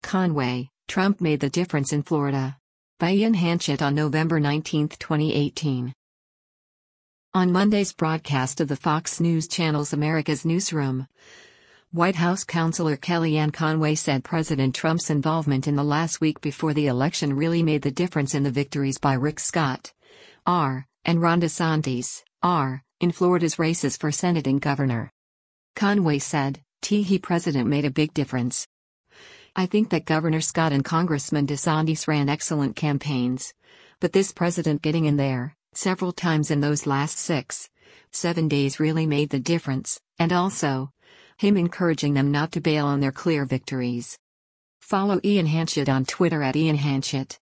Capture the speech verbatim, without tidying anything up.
Conway, Trump made the difference in Florida. By Ian Hanchett on November nineteenth, twenty eighteen. On Monday's broadcast of the Fox News Channel's America's Newsroom, White House counselor Kellyanne Conway said President Trump's involvement in the last week before the election really made the difference in the victories by Rick Scott, R, and Ron DeSantis, R, in Florida's races for Senate and governor. Conway said, "The president made a big difference. I think that Governor Scott and Congressman DeSantis ran excellent campaigns. But this president getting in there, several times in those last six, seven days really made the difference, and also, him encouraging them not to bail on their clear victories." Follow Ian Hanchett on Twitter at Ian Hanchett.